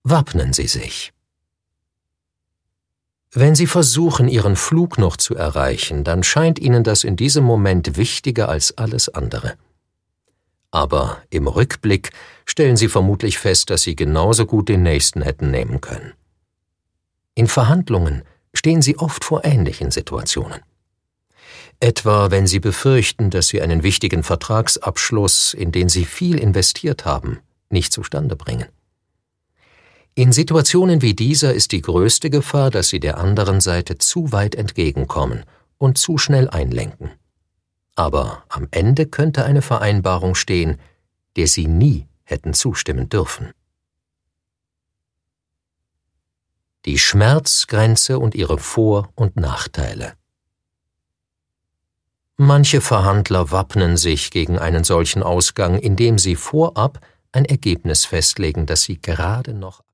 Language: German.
Wappnen Sie sich. Wenn Sie versuchen, Ihren Flug noch zu erreichen, dann scheint Ihnen das in diesem Moment wichtiger als alles andere. Aber im Rückblick stellen Sie vermutlich fest, dass Sie genauso gut den nächsten hätten nehmen können. In Verhandlungen stehen Sie oft vor ähnlichen Situationen. Etwa, wenn Sie befürchten, dass Sie einen wichtigen Vertragsabschluss, in den Sie viel investiert haben, nicht zustande bringen. In Situationen wie dieser ist die größte Gefahr, dass Sie der anderen Seite zu weit entgegenkommen und zu schnell einlenken. Aber am Ende könnte eine Vereinbarung stehen, der Sie nie hätten zustimmen dürfen. Die Schmerzgrenze und ihre Vor- und Nachteile. Manche Verhandler wappnen sich gegen einen solchen Ausgang, indem sie vorab ein Ergebnis festlegen, das sie gerade noch